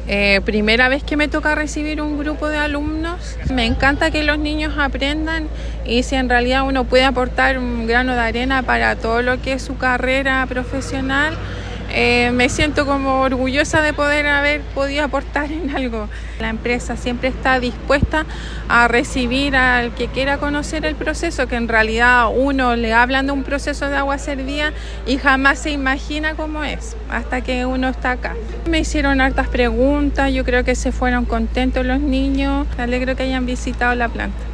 Primera vez que me toca recibir un grupo de alumnos. Me encanta que los niños aprendan y si en realidad uno puede aportar un grano de arena para todo lo que es su carrera profesional, me siento como orgullosa de poder haber podido aportar en algo. La empresa siempre está dispuesta a recibir al que quiera conocer el proceso, que en realidad uno le hablan de un proceso de agua servida y jamás se imagina cómo es, hasta que uno está acá. Me hicieron hartas preguntas, yo creo que se fueron contentos los niños, me alegro que hayan visitado la planta.